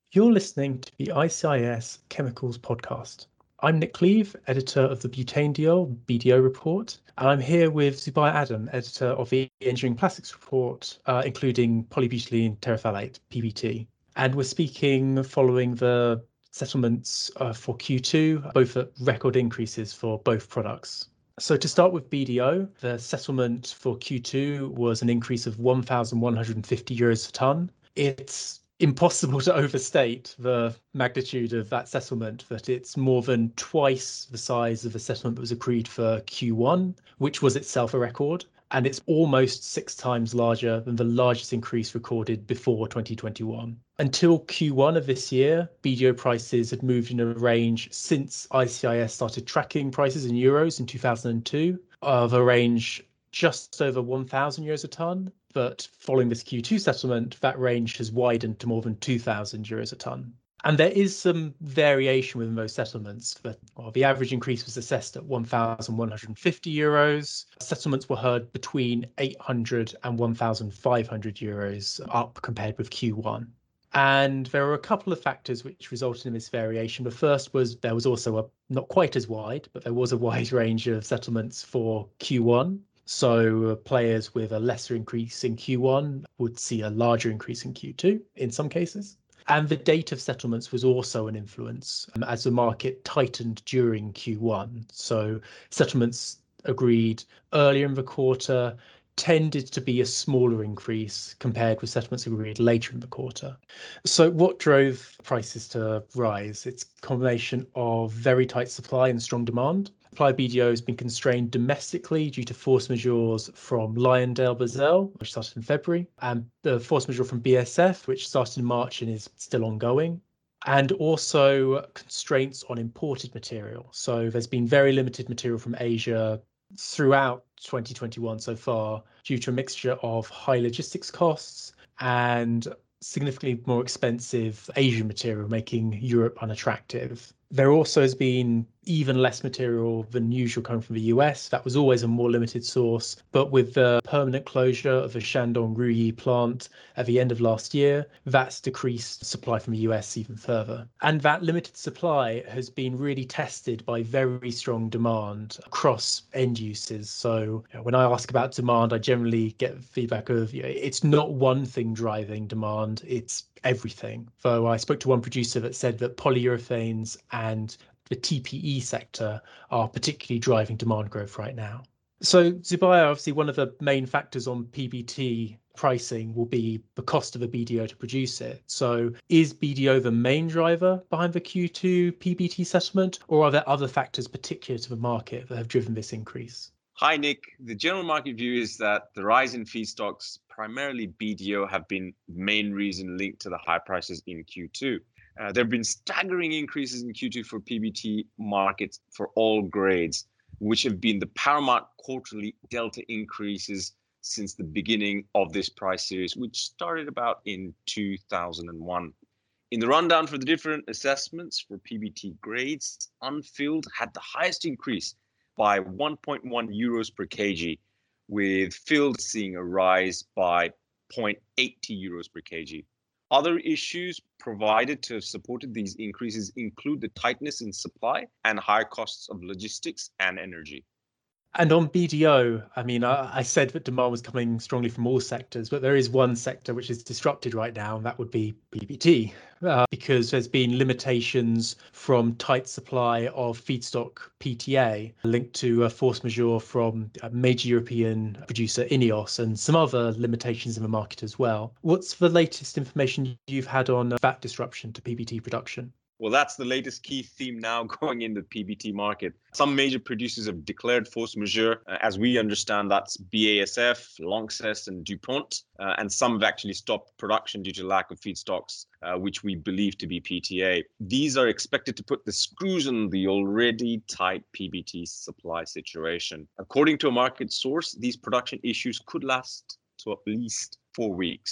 You're listening to the ICIS Chemicals Podcast. I'm Nick Cleave, editor of the Butanediol BDO report, and I'm here with Zubair Adam, editor of the Engineering Plastics report, including polybutylene terephthalate, PBT. And we're speaking following the settlements for Q2, both at record increases for both products. So to start with BDO, the settlement for Q2 was an increase of 1,150 euros a tonne. It's impossible to overstate the magnitude of that settlement, that it's more than twice the size of the settlement that was agreed for Q1, which was itself a record. And it's almost 6 times larger than the largest increase recorded before 2021. Until Q1 of this year, BDO prices had moved in a range since ICIS started tracking prices in euros in 2002 of a range just over 1,000 euros a tonne. But following this Q2 settlement, that range has widened to more than 2,000 euros a tonne. And there is some variation within those settlements. The average increase was assessed at 1,150 euros. Settlements were heard between 800 and 1,500 euros, up compared with Q1. And there were a couple of factors which resulted in this variation. The first was there was also not quite as wide, but there was a wide range of settlements for Q1. So players with a lesser increase in Q1 would see a larger increase in Q2 in some cases. And the date of settlements was also an influence as the market tightened during Q1. So settlements agreed earlier in the quarter tended to be a smaller increase compared with settlements agreed later in the quarter. So what drove prices to rise? It's a combination of very tight supply and strong demand. Supply BDO has been constrained domestically due to force majeures from Lyondell Brazil, which started in February, and the force majeure from BASF, which started in March and is still ongoing, and also constraints on imported material. So there's been very limited material from Asia throughout 2021 so far due to a mixture of high logistics costs and significantly more expensive Asian material, making Europe unattractive. There also has been even less material than usual coming from the US. That was always a more limited source. But with the permanent closure of the Shandong Ruyi plant at the end of last year, that's decreased supply from the US even further. And that limited supply has been really tested by very strong demand across end uses. So when I ask about demand, I generally get feedback of it's not one thing driving demand, it's everything. So I spoke to one producer that said that polyurethanes and the TPE sector are particularly driving demand growth right now. So Zubair, obviously one of the main factors on PBT pricing will be the cost of a BDO to produce it. So is BDO the main driver behind the Q2 PBT settlement, or are there other factors particular to the market that have driven this increase? Hi, Nick. The general market view is that the rise in feedstocks, primarily BDO, have been the main reason linked to the high prices in Q2. There have been staggering increases in Q2 for PBT markets for all grades, which have been the paramount quarterly delta increases since the beginning of this price series, which started about in 2001. In the rundown for the different assessments for PBT grades, unfilled had the highest increase by 1.1 euros per kg, with filled seeing a rise by 0.80 euros per kg. Other issues provided to have supported these increases include the tightness in supply and higher costs of logistics and energy. And on BDO, I mean, I said that demand was coming strongly from all sectors, but there is one sector which is disrupted right now, and that would be PBT, because there's been limitations from tight supply of feedstock PTA linked to a force majeure from a major European producer, INEOS, and some other limitations in the market as well. What's the latest information you've had on that disruption to PBT production? Well, that's the latest key theme now going in the PBT market. Some major producers have declared force majeure. As we understand, that's BASF, Lanxess, and DuPont. And some have actually stopped production due to lack of feedstocks, which we believe to be PTA. These are expected to put the screws on the already tight PBT supply situation. According to a market source, these production issues could last to at least 4 weeks.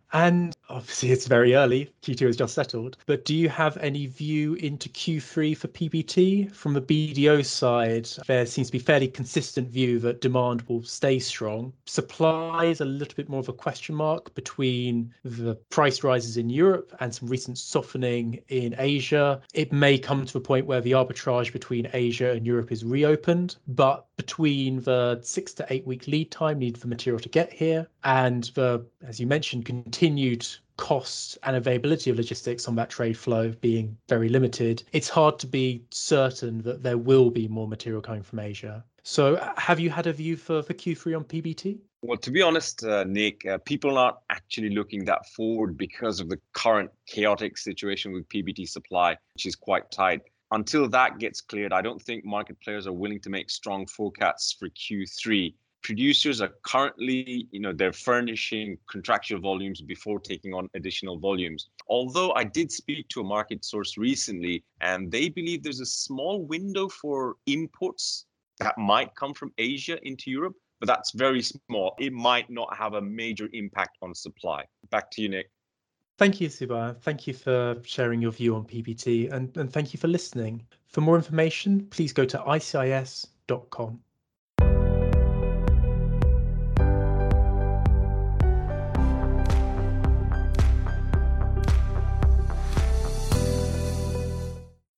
And obviously, it's very early. Q2 has just settled. But do you have any view into Q3 for PBT? From the BDO side, there seems to be fairly consistent view that demand will stay strong. Supply is a little bit more of a question mark between the price rises in Europe and some recent softening in Asia. It may come to a point where the arbitrage between Asia and Europe is reopened, but between the 6 to 8 week lead time needed for material to get here and the, as you mentioned, continued cost and availability of logistics on that trade flow being very limited, it's hard to be certain that there will be more material coming from Asia. So have you had a view for Q3 on PBT? Well, to be honest, Nick, people aren't actually looking that forward because of the current chaotic situation with PBT supply, which is quite tight. Until that gets cleared, I don't think market players are willing to make strong forecasts for Q3. Producers are currently, they're furnishing contractual volumes before taking on additional volumes. Although I did speak to a market source recently, and they believe there's a small window for imports that might come from Asia into Europe, but that's very small. It might not have a major impact on supply. Back to you, Nick. Thank you, Zubair. Thank you for sharing your view on PBT and thank you for listening. For more information, please go to icis.com.